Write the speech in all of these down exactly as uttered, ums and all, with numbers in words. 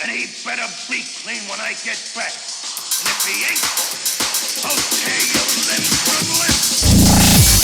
And he better be clean when I get back. And if he ain't, I'll tear you limb from limb.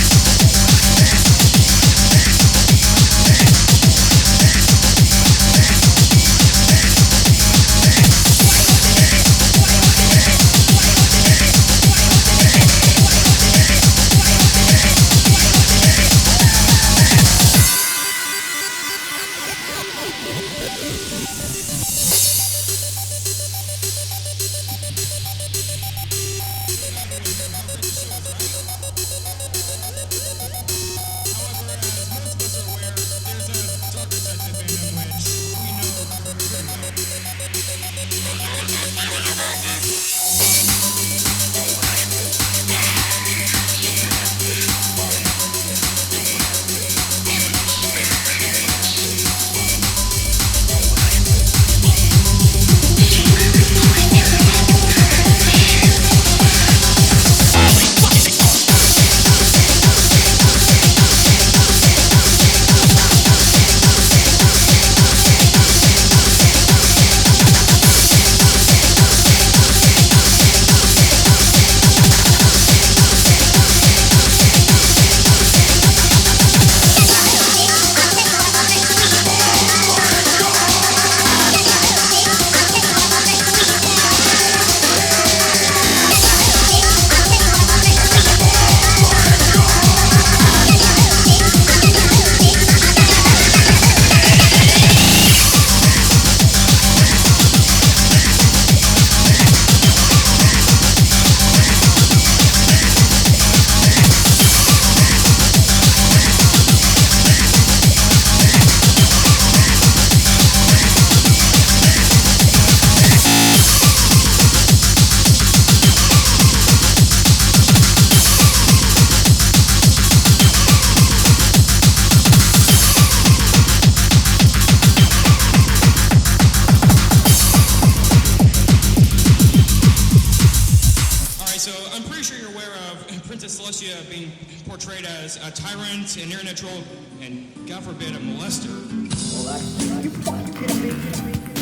Princess Celestia being portrayed as a tyrant, an internet troll, and God forbid, a molester. Well, that's, you fucking kidding me?